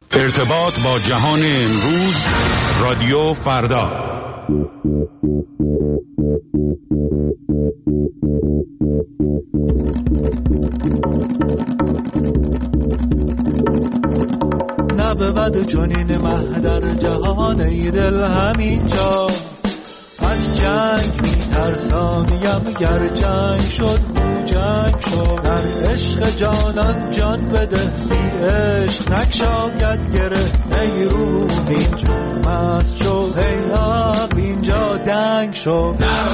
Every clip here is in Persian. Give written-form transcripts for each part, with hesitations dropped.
ارتباط با جهان امروز، رادیو فردا. نبود چنین مه در جهان ای دل همینجا، از جنگ میترسانیم گر جنگ شد او جنگ شد. در عشق جانان جان بده بی عشق نکشاید گره. ای روح اینجا مست شد، ای عقل اینجا دنگ شد.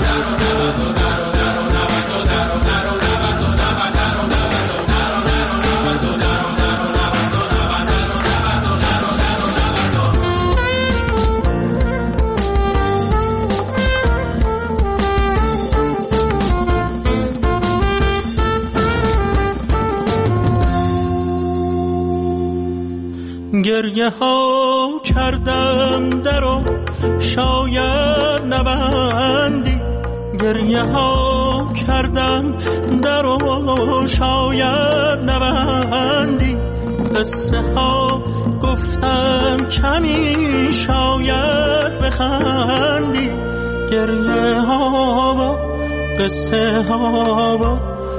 گریه ها کردم درو شاید نبندی، گریه ها کردم درو شاید نبندی. قصه ها گفتم کمی شاید بخندی، گریه ها و قصه ها و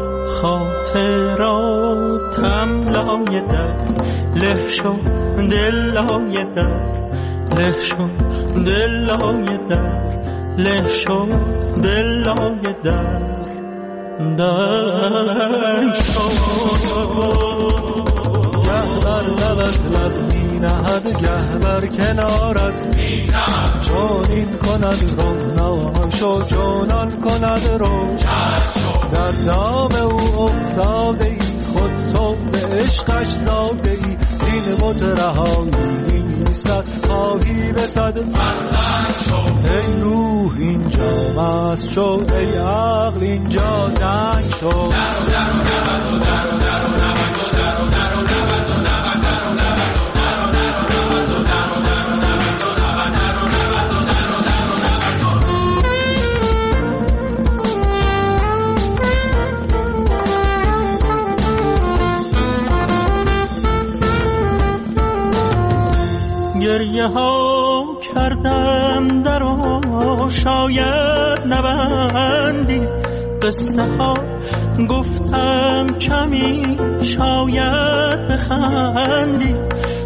خاطراتم لای در له شد، دل لای در له شد، دل لای در له شد، دل لای در دنگ شد. گه بر لبت لب می نهد، گه بر کنارت می نهد. چون این کند رو شو، چونان کند رو در دام او افتاده ای، خود تو به عشقش زاده ای. این بت رهایی نیستد، خواهی بسد مستنگ شد. ای روح اینجا مست شد، ای عقل اینجا دنگ شد. گریه ها کردم درو شاید نبندی، قصه ها گفتم کمی شاید بخندی.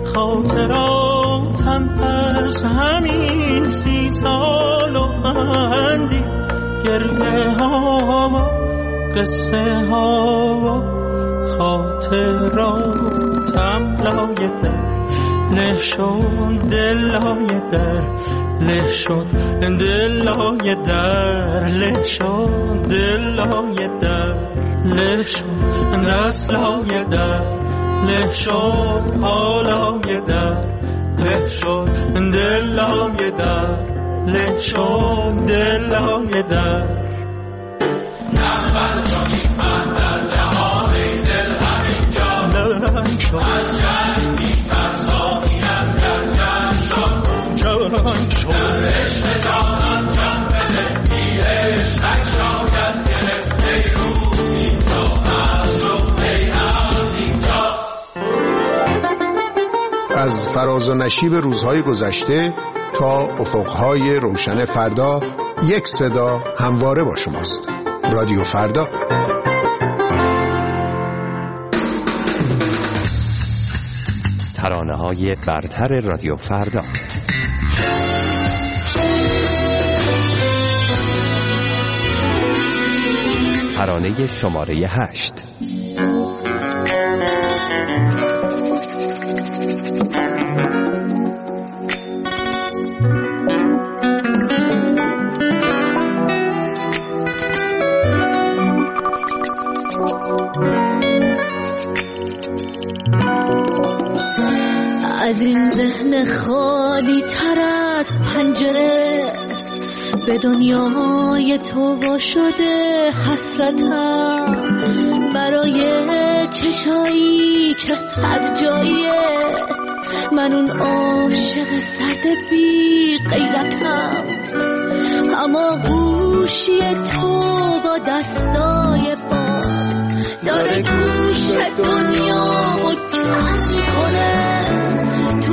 خاطراتم از همین 30 سال و اندی، گریه ها و قصه ها و خاطراتم لای در له شد، دل لای در له شد، دل لای در له شد، دل لای در له شد، دست لای در له شد، پا لای در له شد، دل لای در له شد، دل لای در. نبود چنین مه در جهان ای دل همینجا، دنگ شد. از جنگ میترسانیم گر جنگ شد او جنگ شد. در عشق جانان جان بده بی عشق نکشاید گرفت. ای روح اینجا مست شد، ای عقل اینجا. از فراز و نشیب روزهای گذشته تا افقهای روشن فردا، یک صدا همواره با شماست. رادیو فردا. ترانه‌های برتر رادیو فردا. ترانه شماره 8. از این ذهن خالی تر از پنجره به دنیای تو وا شده حسرتم، برای چشایی که هر جایه من اون عاشق سرد بی غیرتم. اما گوشی تو با دستای باد داره گوش دنیا و کم میکنه.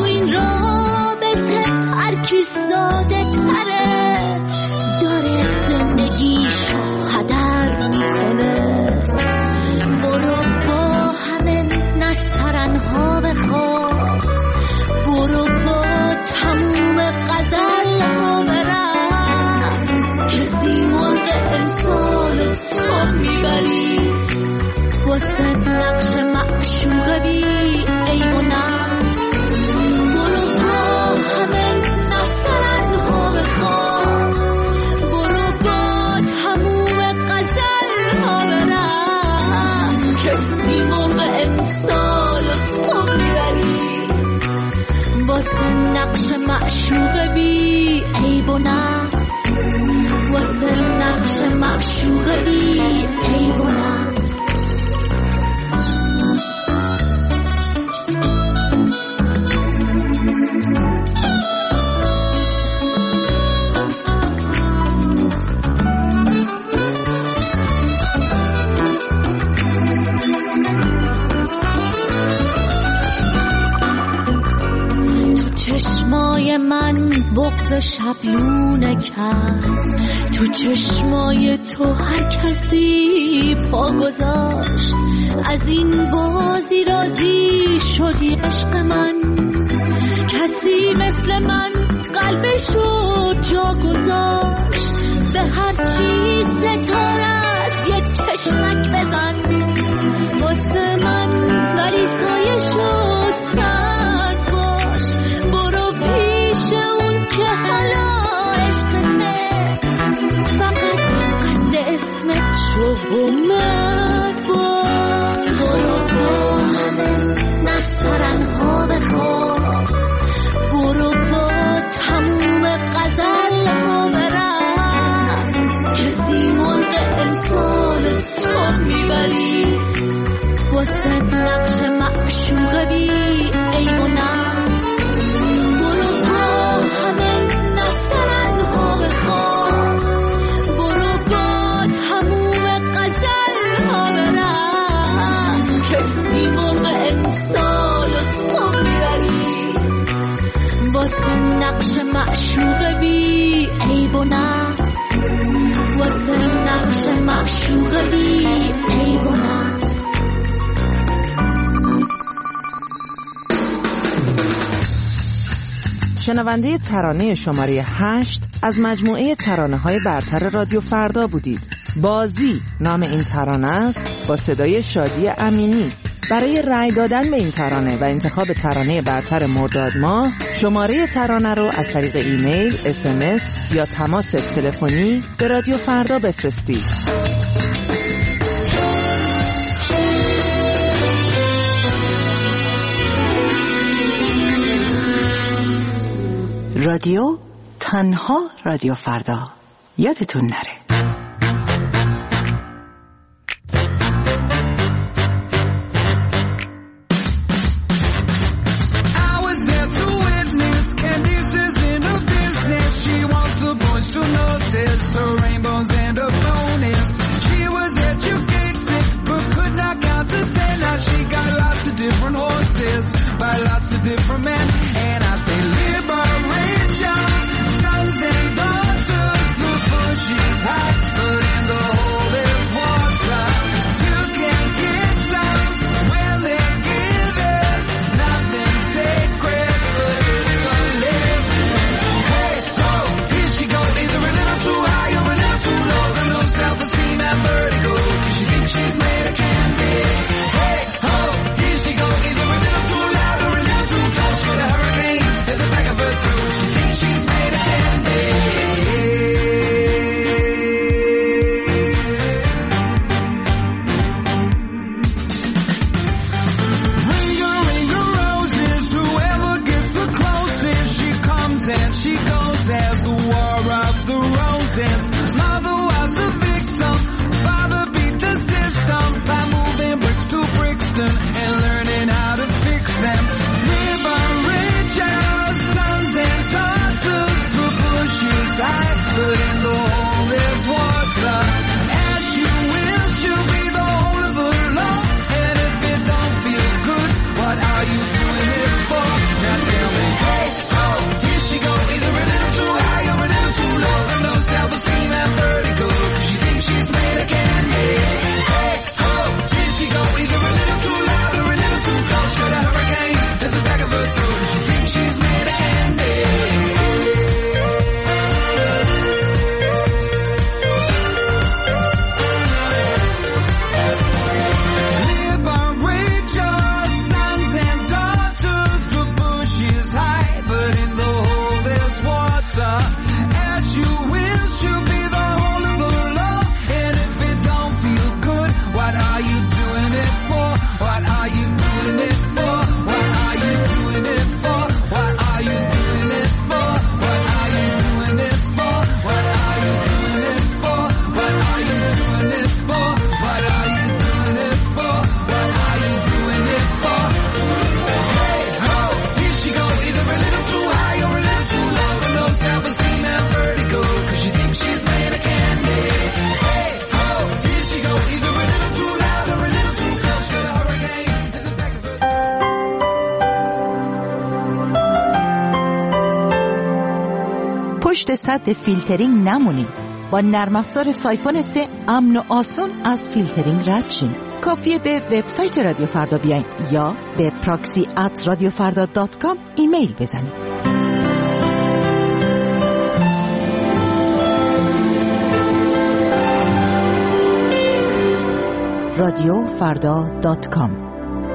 معشوق بی عیب و نقص. چشمای من بغض شبلونه کرد، تو چشمای تو هر کسی پا گذاشت. از این بازی راضی شدی عشق من، کسی مثل من قلبشو جا گذاشت. به هر چیز ستارت یه چشمک بزن واسه من، ولی سایه شد سرد باش. برو پیش اون که حالا عشقته، فقط قد اسمت شو اومد باش. برو با همه نسترنها بخواب، برو با تموم غزل ها برقص. کسی مرغ امسال تو میبری واسه نقش معشوق بی عیب و نقص. برو با همه نسترنها بخواب، برو با تموم غزل ها برقص. کسی مرغ امسال تو میبری واسه نقش معشوق بی عیب و نقص، واسه نقش معشوق بی عیب و نقص. شنونده ترانه شماره 8 از مجموعه ترانه‌های برتر رادیو فردا بودید. بازی نام این ترانه است با صدای شادی امینی. برای رأی دادن به این ترانه و انتخاب ترانه برتر مرداد ماه، شماره ترانه رو از طریق ایمیل، SMS یا تماس تلفنی به رادیو فردا بفرستید. رادیو تنها رادیو فردا، یادتون نره. Hey, ho, here she goes, either a little too loud or a little too close. پشت سد فیلترینگ نمونید. با نرم افزار سایفون 3 امن و آسون از فیلترینگ رد شین. کافیه به وبسایت رادیو فردا بیاین یا به proxy@radiofarda.com ایمیل بزنید. radiofarda.com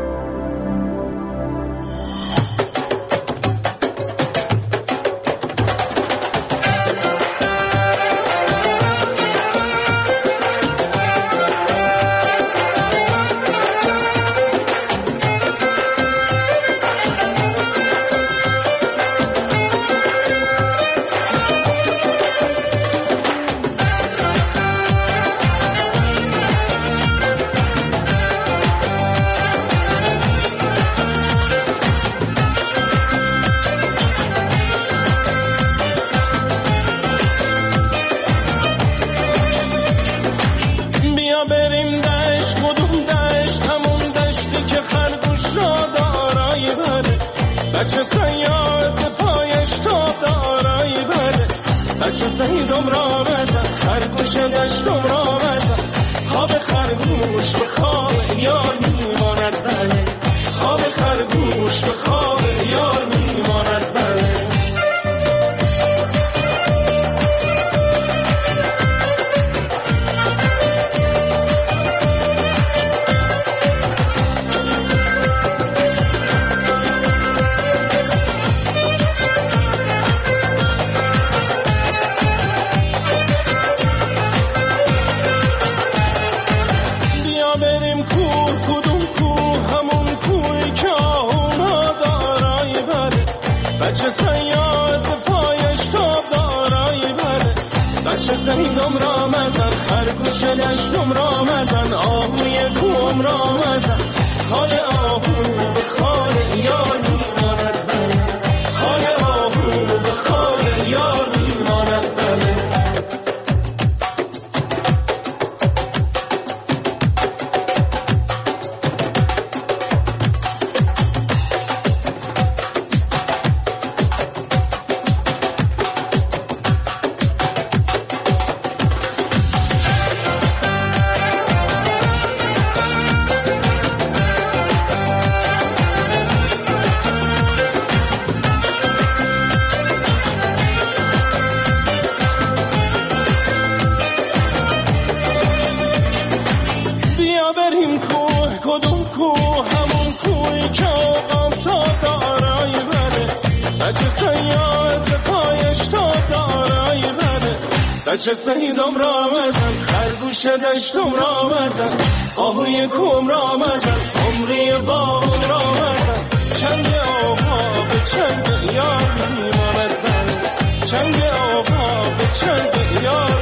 بچه سیدم را مزن خرگوش دشتم را مزن آهوی کوم را مزن عمری باغم را مزن چنگ آقا به چنگ یار میماند من چنگ آقا به چنگ یار